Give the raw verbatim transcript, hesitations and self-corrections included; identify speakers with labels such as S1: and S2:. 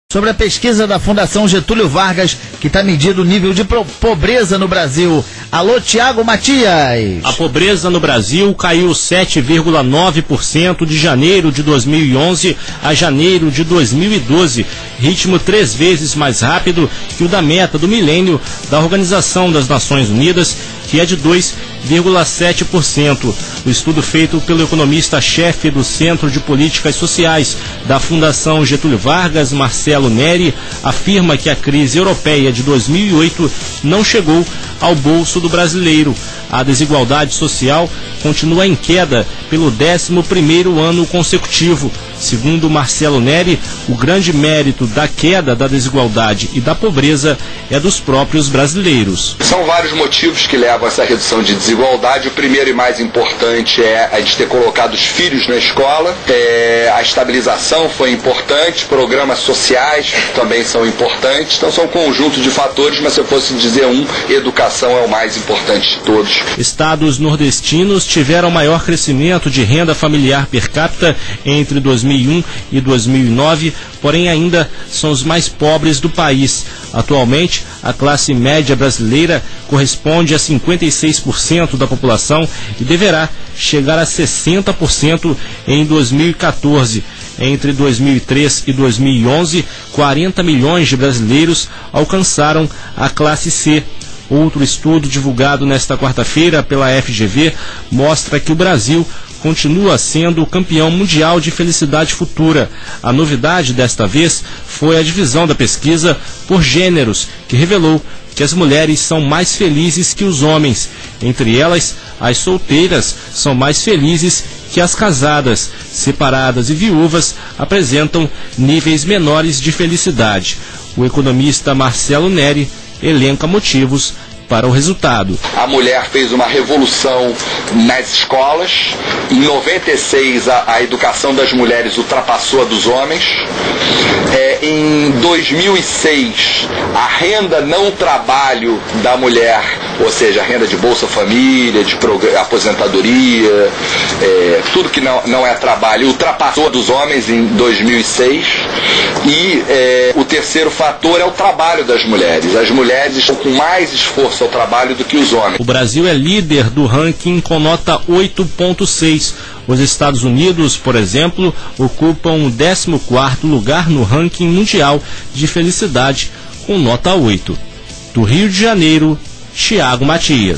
S1: Sobre a pesquisa da Fundação Getúlio Vargas, que está medindo o nível de pobreza no Brasil. Alô, Tiago Matias.
S2: A pobreza no Brasil caiu sete vírgula nove por cento de janeiro de dois mil e onze a janeiro de dois mil e doze, ritmo três vezes mais rápido que o da meta do milênio da Organização das Nações Unidas, que é de dois vírgula sete por cento. O estudo feito pelo economista-chefe do Centro de Políticas Sociais da Fundação Getúlio Vargas, Marcelo Neri, afirma que a crise europeia de dois mil e oito não chegou ao bolso do brasileiro. A desigualdade social continua em queda pelo décimo primeiro ano consecutivo. Segundo Marcelo Neri, o grande mérito da queda da desigualdade e da pobreza é dos próprios brasileiros.
S3: São vários motivos que levam a essa redução de desigualdade. O primeiro e mais importante é a de ter colocado os filhos na escola. É, a estabilização foi importante, programas sociais também são importantes. Então são um conjunto de fatores, mas se eu fosse dizer um, educação é o mais importante de todos.
S2: Estados nordestinos tiveram maior crescimento de renda familiar per capita entre dois mil e um e dois mil e nove, porém ainda são os mais pobres do país. Atualmente, a classe média brasileira corresponde a cinquenta e seis por cento da população e deverá chegar a sessenta por cento em dois mil e quatorze. Entre dois mil e três e dois mil e onze, quarenta milhões de brasileiros alcançaram a classe C. Outro estudo divulgado nesta quarta-feira pela F G V mostra que o Brasil continua sendo o campeão mundial de felicidade futura. A novidade desta vez foi a divisão da pesquisa por gêneros, que revelou que as mulheres são mais felizes que os homens. Entre elas, as solteiras são mais felizes que as casadas. Separadas e viúvas apresentam níveis menores de felicidade. O economista Marcelo Neri elenca motivos para o resultado.
S3: A mulher fez uma revolução nas escolas. Em noventa e seis, a, a educação das mulheres ultrapassou a dos homens. É, em dois mil e seis, a renda não trabalho da mulher, ou seja, a renda de Bolsa Família, de aposentadoria, é, tudo que não, não é trabalho, ultrapassou a dos homens em dois mil e seis. E é, o terceiro fator é o trabalho das mulheres. As mulheres estão com mais esforço ao trabalho do que os homens.
S2: O Brasil é líder do ranking com nota oito ponto seis. Os Estados Unidos, por exemplo, ocupam o décimo quarto lugar no ranking mundial de felicidade com nota oito. Do Rio de Janeiro, Tiago Matias.